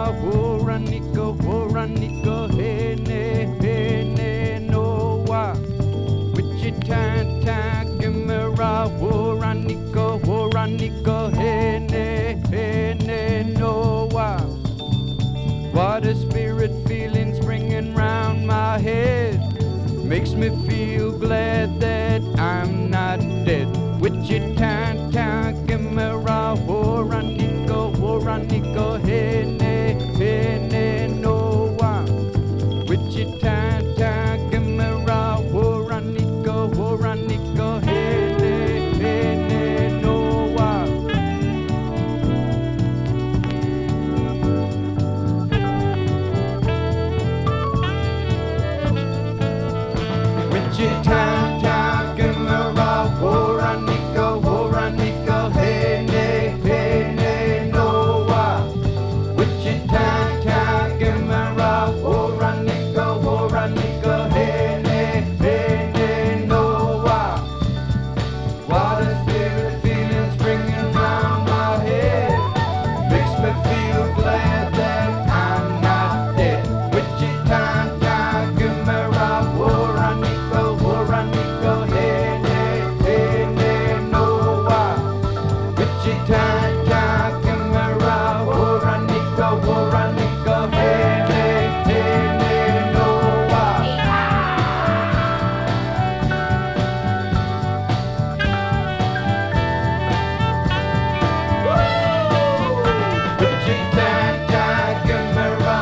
Horanica, Hene, Noah. Wichita, Camera, Horanica, Hene, Noah. What a spirit feeling springing round my head. Makes me feel glad that I'm not dead. Wichita, Camera, Horanica, Hene, Noah. Wichita, Camera, Horanica, Hene, Noah. Wichita, Camera, Horanica, Hene, Noah. Wichita, Camera, Horanica, Hene, Noah. What a spirit feeling springing round my head. Makes me feel glad that I'm not dead. Wichita, Camera, Horanica, Hene, Noah. Wichita, Camera, Horanica, Hene, Noah. Wichita, Camera,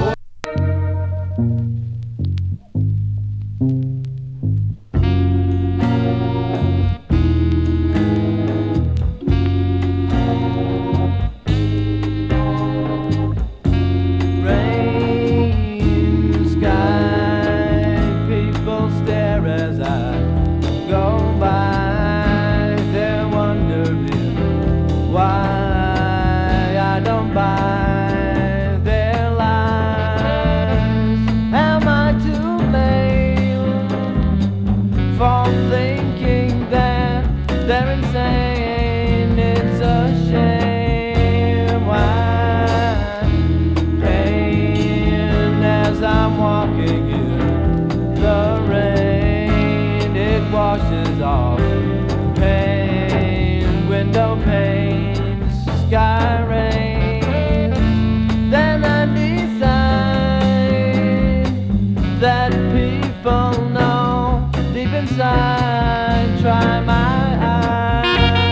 rain, sky, people stare as I go by. They're wondering why I don't buy their lies. Am I to blame for thinking that they're insane? It's a shame. Why pain as I'm walking in the rain? It washes off pain, window panes, sky rain. Then I decide that people know deep inside. Try my eyes.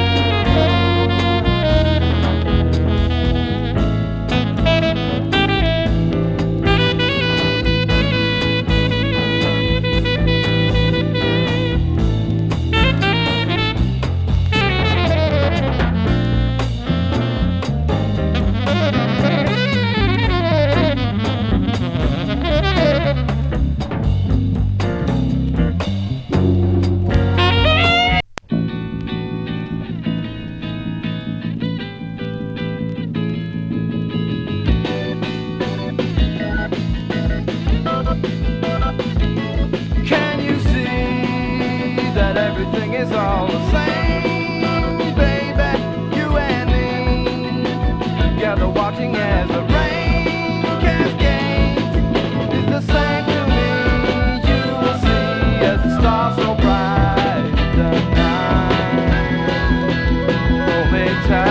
Can you see that everything is all the same, baby? You and me together watching as the rain cascades. It's the same to me. You will see as the stars so bright the night. Hold me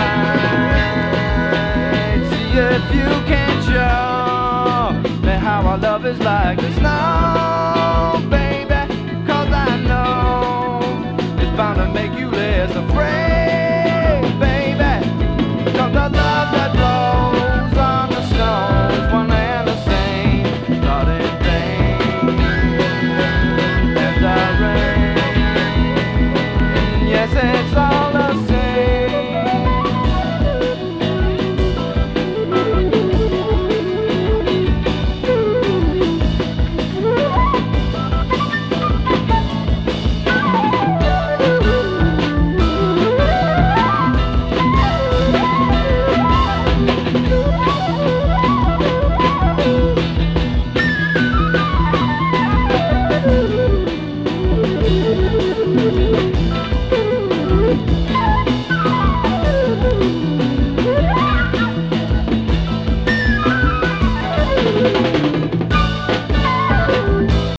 tight. See if you can show me how our love is like the snow.